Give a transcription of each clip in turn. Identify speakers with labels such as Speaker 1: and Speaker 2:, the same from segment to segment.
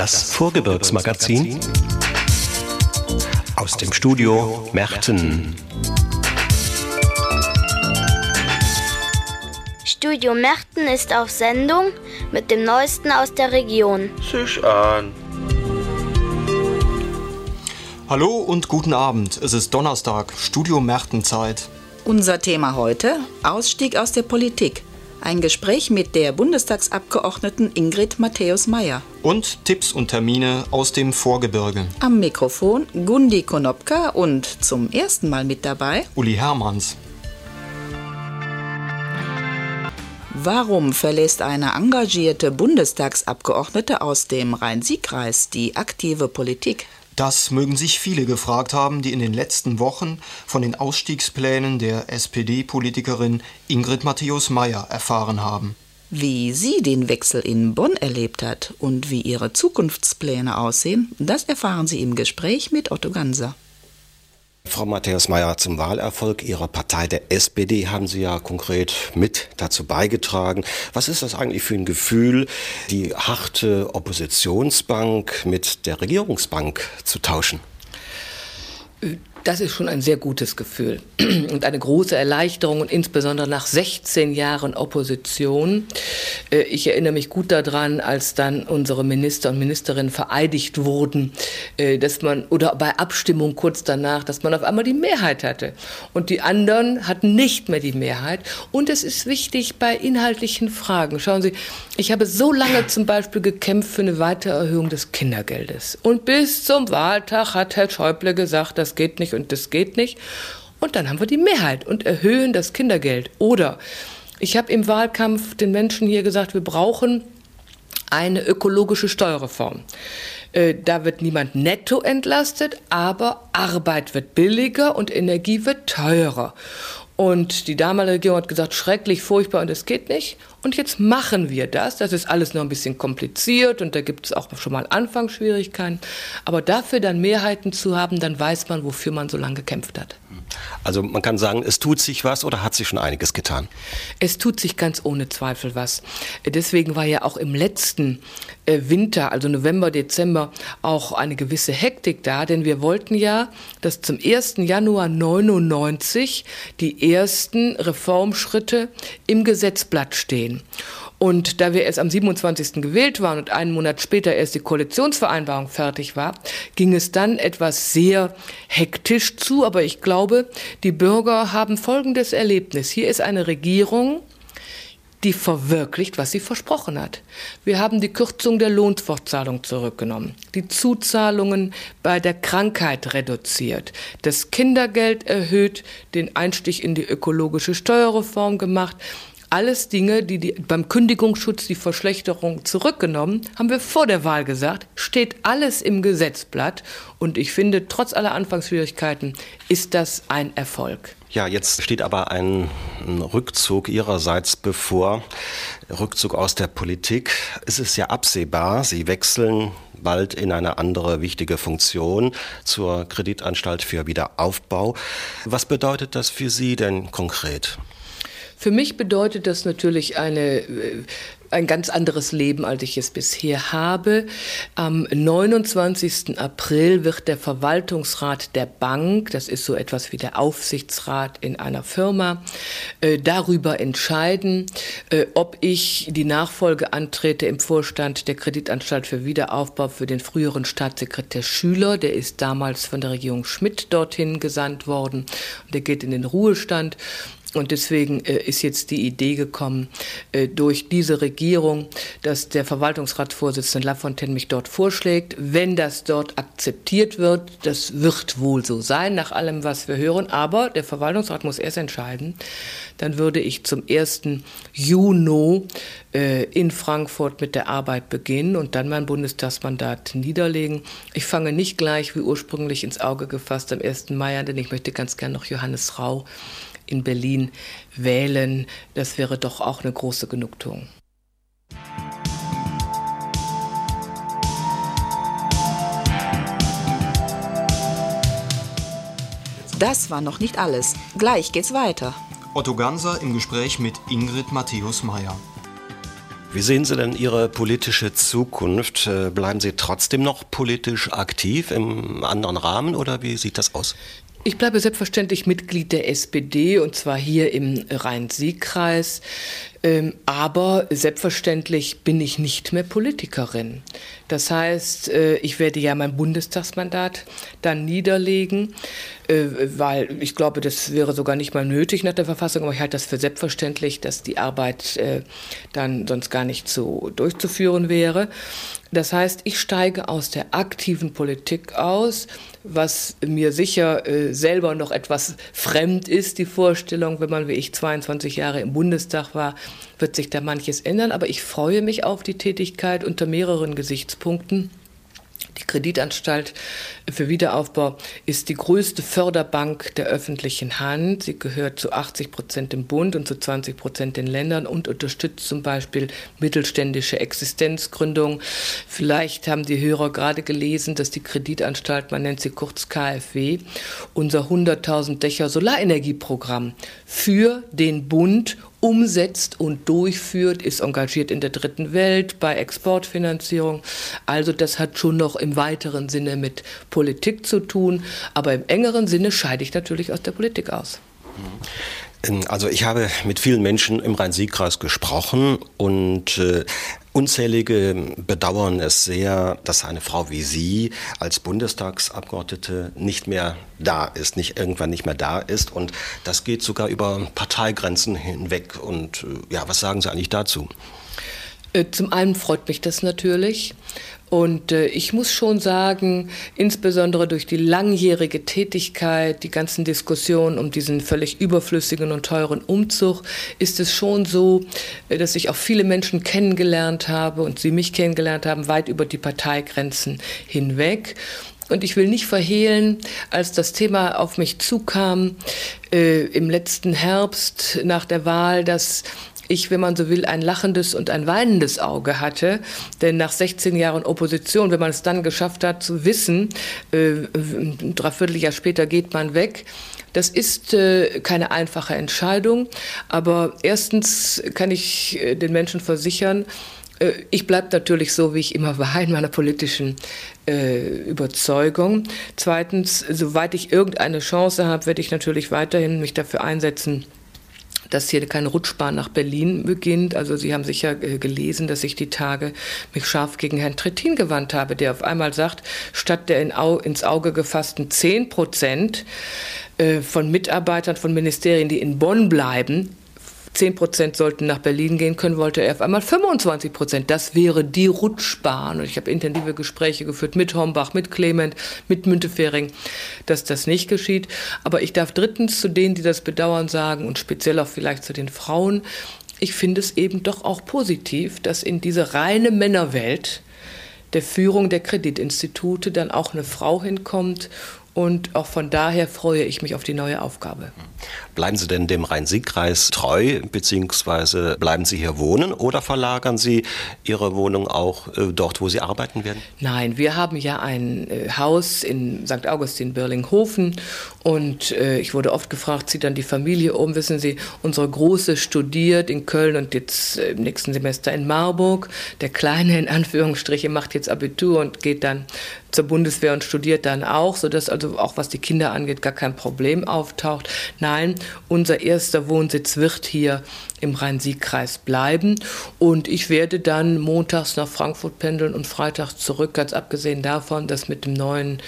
Speaker 1: Das Vorgebirgsmagazin aus dem Studio Merten.
Speaker 2: Studio Merten ist auf Sendung mit dem Neuesten aus der Region.
Speaker 3: Sich an.
Speaker 4: Hallo und guten Abend. Es ist Donnerstag, Studio Mertenzeit.
Speaker 5: Unser Thema heute: Ausstieg aus der Politik. Ein Gespräch mit der Bundestagsabgeordneten Ingrid Matthäus-Maier.
Speaker 4: Und Tipps und Termine aus dem Vorgebirge.
Speaker 5: Am Mikrofon Gundi Konopka und zum ersten Mal mit dabei
Speaker 4: Uli Hermanns.
Speaker 5: Warum verlässt eine engagierte Bundestagsabgeordnete aus dem Rhein-Sieg-Kreis die aktive Politik?
Speaker 4: Das mögen sich viele gefragt haben, die in den letzten Wochen von den Ausstiegsplänen der SPD-Politikerin Ingrid Matthäus-Maier erfahren haben.
Speaker 5: Wie sie den Wechsel in Bonn erlebt hat und wie ihre Zukunftspläne aussehen, das erfahren Sie im Gespräch mit Otto Ganser.
Speaker 1: Frau Matthäus-Maier, zum Wahlerfolg Ihrer Partei, der SPD, haben Sie ja konkret mit dazu beigetragen. Was ist das eigentlich für ein Gefühl, die harte Oppositionsbank mit der Regierungsbank zu tauschen?
Speaker 6: Das ist schon ein sehr gutes Gefühl und eine große Erleichterung, und insbesondere nach 16 Jahren Opposition. Ich erinnere mich gut daran, als dann unsere Minister und Ministerinnen vereidigt wurden, dass man, oder bei Abstimmung kurz danach, dass man auf einmal die Mehrheit hatte. Und die anderen hatten nicht mehr die Mehrheit. Und es ist wichtig bei inhaltlichen Fragen. Schauen Sie, ich habe so lange zum Beispiel gekämpft für eine Weitererhöhung des Kindergeldes. Und bis zum Wahltag hat Herr Schäuble gesagt, das geht nicht und das geht nicht. Und dann haben wir die Mehrheit und erhöhen das Kindergeld. Oder ich habe im Wahlkampf den Menschen hier gesagt, wir brauchen eine ökologische Steuerreform. Da wird niemand netto entlastet, aber Arbeit wird billiger und Energie wird teurer. Und die damalige Regierung hat gesagt, schrecklich, furchtbar und es geht nicht. Und jetzt machen wir das. Das ist alles noch ein bisschen kompliziert und da gibt es auch schon mal Anfangsschwierigkeiten. Aber dafür dann Mehrheiten zu haben, dann weiß man, wofür man so lange gekämpft hat.
Speaker 1: Also man kann sagen, es tut sich was oder hat sich schon einiges getan?
Speaker 6: Es tut sich ganz ohne Zweifel was. Deswegen war ja auch im letzten Winter, also November, Dezember, auch eine gewisse Hektik da. Denn wir wollten ja, dass zum 1. Januar 1999 die ersten Reformschritte im Gesetzblatt stehen. Und da wir erst am 27. gewählt waren und einen Monat später erst die Koalitionsvereinbarung fertig war, ging es dann etwas sehr hektisch zu. Aber ich glaube, die Bürger haben folgendes Erlebnis. Hier ist eine Regierung, die verwirklicht, was sie versprochen hat. Wir haben die Kürzung der Lohnfortzahlung zurückgenommen, die Zuzahlungen bei der Krankheit reduziert, das Kindergeld erhöht, den Einstieg in die ökologische Steuerreform gemacht. Alles Dinge, die beim Kündigungsschutz die Verschlechterung zurückgenommen, haben wir vor der Wahl gesagt, steht alles im Gesetzblatt. Und ich finde, trotz aller Anfangsschwierigkeiten ist das ein Erfolg.
Speaker 1: Ja, jetzt steht aber ein Rückzug Ihrerseits bevor, Rückzug aus der Politik. Es ist ja absehbar, Sie wechseln bald in eine andere wichtige Funktion zur Kreditanstalt für Wiederaufbau. Was bedeutet das für Sie denn konkret?
Speaker 6: Für mich bedeutet das natürlich ein ganz anderes Leben, als ich es bisher habe. Am 29. April wird der Verwaltungsrat der Bank, das ist so etwas wie der Aufsichtsrat in einer Firma, darüber entscheiden, ob ich die Nachfolge antrete im Vorstand der Kreditanstalt für Wiederaufbau für den früheren Staatssekretär Schüler. Der ist damals von der Regierung Schmidt dorthin gesandt worden. Der geht in den Ruhestand. Und deswegen ist jetzt die Idee gekommen, durch diese Regierung, dass der Verwaltungsratsvorsitzende Lafontaine mich dort vorschlägt. Wenn das dort akzeptiert wird, das wird wohl so sein, nach allem, was wir hören. Aber der Verwaltungsrat muss erst entscheiden. Dann würde ich zum 1. Juni in Frankfurt mit der Arbeit beginnen und dann mein Bundestagsmandat niederlegen. Ich fange nicht gleich, wie ursprünglich ins Auge gefasst, am 1. Mai an, denn ich möchte ganz gern noch Johannes Rau in Berlin wählen. Das wäre doch auch eine große Genugtuung.
Speaker 5: Das war noch nicht alles. Gleich geht's weiter.
Speaker 4: Otto Ganser im Gespräch mit Ingrid Matthäus-Maier.
Speaker 1: Wie sehen Sie denn Ihre politische Zukunft? Bleiben Sie trotzdem noch politisch aktiv im anderen Rahmen oder wie sieht das aus?
Speaker 6: Ich bleibe selbstverständlich Mitglied der SPD und zwar hier im Rhein-Sieg-Kreis. Aber selbstverständlich bin ich nicht mehr Politikerin. Das heißt, ich werde ja mein Bundestagsmandat dann niederlegen, weil ich glaube, das wäre sogar nicht mal nötig nach der Verfassung, aber ich halte das für selbstverständlich, dass die Arbeit dann sonst gar nicht so durchzuführen wäre. Das heißt, ich steige aus der aktiven Politik aus, was mir sicher selber noch etwas fremd ist, die Vorstellung, wenn man wie ich 22 Jahre im Bundestag war, wird sich da manches ändern. Aber ich freue mich auf die Tätigkeit unter mehreren Gesichtspunkten. Die Kreditanstalt für Wiederaufbau ist die größte Förderbank der öffentlichen Hand. Sie gehört zu 80% dem Bund und zu 20% den Ländern und unterstützt zum Beispiel mittelständische Existenzgründungen. Vielleicht haben die Hörer gerade gelesen, dass die Kreditanstalt, man nennt sie kurz KfW, unser 100.000 Dächer Solarenergieprogramm für den Bund umsetzt und durchführt, ist engagiert in der dritten Welt bei Exportfinanzierung. Also das hat schon noch im weiteren Sinne mit Politik zu tun, aber im engeren Sinne scheide ich natürlich aus der Politik aus.
Speaker 1: Also ich habe mit vielen Menschen im Rhein-Sieg-Kreis gesprochen und unzählige bedauern es sehr, dass eine Frau wie Sie als Bundestagsabgeordnete nicht mehr da ist, irgendwann nicht mehr da ist. Und das geht sogar über Parteigrenzen hinweg. Und ja, was sagen Sie eigentlich dazu?
Speaker 6: Zum einen freut mich das natürlich. Und ich muss schon sagen, insbesondere durch die langjährige Tätigkeit, die ganzen Diskussionen um diesen völlig überflüssigen und teuren Umzug, ist es schon so, dass ich auch viele Menschen kennengelernt habe und sie mich kennengelernt haben, weit über die Parteigrenzen hinweg. Und ich will nicht verhehlen, als das Thema auf mich zukam im letzten Herbst nach der Wahl, dass ich, wenn man so will, ein lachendes und ein weinendes Auge hatte. Denn nach 16 Jahren Opposition, wenn man es dann geschafft hat zu wissen, ein Dreivierteljahr später geht man weg, das ist keine einfache Entscheidung. Aber erstens kann ich den Menschen versichern, ich bleibe natürlich so, wie ich immer war, in meiner politischen Überzeugung. Zweitens, soweit ich irgendeine Chance habe, werde ich natürlich weiterhin mich dafür einsetzen, dass hier keine Rutschbahn nach Berlin beginnt. Also Sie haben sicher gelesen, dass ich die Tage mich scharf gegen Herrn Trittin gewandt habe, der auf einmal sagt, statt der ins Auge gefassten 10% von Mitarbeitern von Ministerien, die in Bonn bleiben, 10% sollten nach Berlin gehen können, wollte er auf einmal 25%. Das wäre die Rutschbahn. Und ich habe intensive Gespräche geführt mit Hombach, mit Clement, mit Müntefering, dass das nicht geschieht. Aber ich darf drittens zu denen, die das bedauern, sagen und speziell auch vielleicht zu den Frauen, ich finde es eben doch auch positiv, dass in diese reine Männerwelt der Führung der Kreditinstitute dann auch eine Frau hinkommt. Und auch von daher freue ich mich auf die neue Aufgabe.
Speaker 1: Bleiben Sie denn dem Rhein-Sieg-Kreis treu, beziehungsweise bleiben Sie hier wohnen oder verlagern Sie Ihre Wohnung auch dort, wo Sie arbeiten werden?
Speaker 6: Nein, wir haben ja ein Haus in St. Augustin-Birlinghofen und ich wurde oft gefragt, zieht dann die Familie um? Wissen Sie, unsere Große studiert in Köln und jetzt im nächsten Semester in Marburg. Der Kleine, in Anführungsstriche, macht jetzt Abitur und geht dann zur Bundeswehr und studiert dann auch, sodass also auch was die Kinder angeht gar kein Problem auftaucht. Nein, unser erster Wohnsitz wird hier im Rhein-Sieg-Kreis bleiben und ich werde dann montags nach Frankfurt pendeln und freitags zurück, ganz abgesehen davon, dass mit der neuen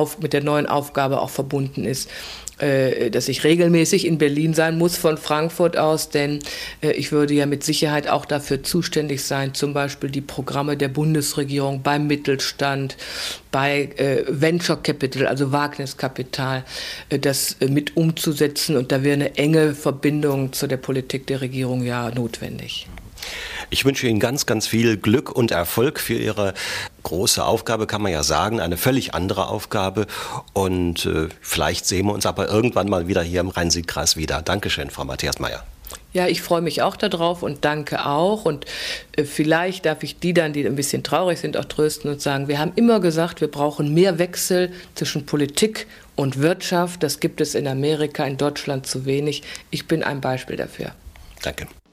Speaker 6: Aufgabe auch verbunden ist, dass ich regelmäßig in Berlin sein muss von Frankfurt aus, denn ich würde ja mit Sicherheit auch dafür zuständig sein, zum Beispiel die Programme der Bundesregierung beim Mittelstand, bei Venture Capital, also Wagniskapital, das mit umzusetzen. Und da wäre eine enge Verbindung zu der Politik der Regierung ja notwendig.
Speaker 1: Ich wünsche Ihnen ganz, ganz viel Glück und Erfolg für Ihre große Aufgabe, kann man ja sagen, eine völlig andere Aufgabe. Und vielleicht sehen wir uns aber irgendwann mal wieder hier im Rhein-Sieg-Kreis wieder. Dankeschön, Frau Matthias-Mayer.
Speaker 6: Ja, ich freue mich auch darauf und danke auch. Und vielleicht darf ich die dann, die ein bisschen traurig sind, auch trösten und sagen, wir haben immer gesagt, wir brauchen mehr Wechsel zwischen Politik und Wirtschaft. Das gibt es in Amerika, in Deutschland zu wenig. Ich bin ein Beispiel dafür.
Speaker 1: Danke.